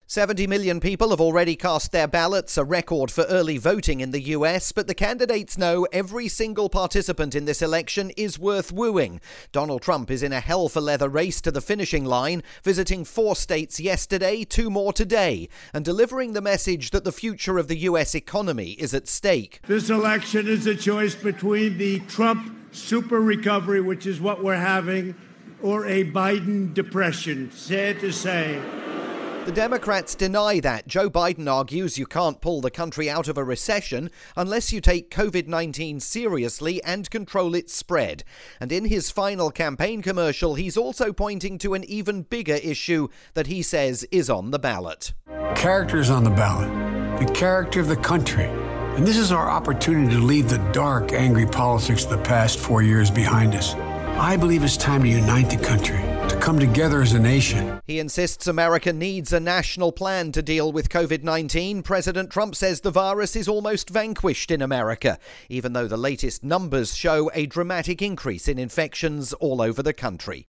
70 million people have already cast their ballots, a record for early voting in the US, but the candidates know every single participant in this election is worth wooing. Donald Trump is in a hell-for-leather race to the finishing line, visiting 4 states yesterday, 2 more today, and delivering the message that the future of the US economy is at stake. This election is a choice between the Trump super recovery, which is what we're having, or a Biden depression. Sad to say. The Democrats deny that. Joe Biden argues you can't pull the country out of a recession unless you take COVID-19 seriously and control its spread. And in his final campaign commercial, he's also pointing to an even bigger issue that he says is on the ballot. Character is on the ballot. The character of the country. And this is our opportunity to leave the dark, angry politics of the past 4 years behind us. I believe it's time to unite the country, to come together as a nation. He insists America needs a national plan to deal with COVID-19. President Trump says the virus is almost vanquished in America, even though the latest numbers show a dramatic increase in infections all over the country.